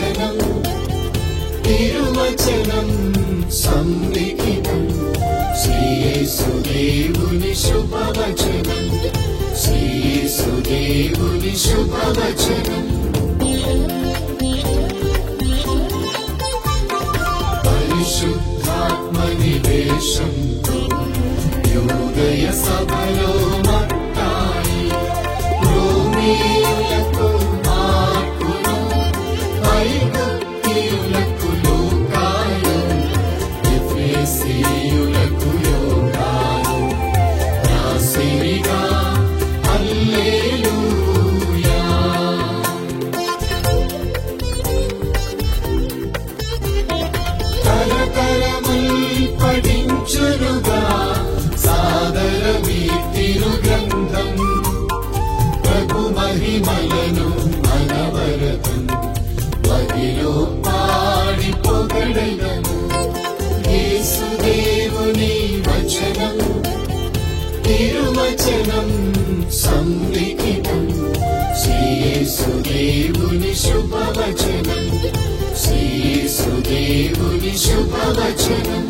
వచనం తిరువచనం సంలిఖితం శ్రీయేసుదేవుని శుభవచనం శ్రీయేసుదేవుని శుభవచనం పరిశుద్ధాత్మ నివేశంతో యోదయ సభలో మట్టాయి రోమీయులకు మార్కును ఐగుప్తీయులకు లూకాయు ఎఫెసీయులకు యోహాను రాసిరిగా హల్లెలూయా. తరతరముల్ పఠించునుగా సాదరమీ తిరు గ్రంథం ప్రభు మహిమలను అనవరతం మదిలో పాడి పొగడెదము యేసుదేవుని వచనం తిరువచనం సంలిఖితం శ్రీయేసుదేవుని శుభవచనం శ్రీయేసుదేవుని శుభవచనం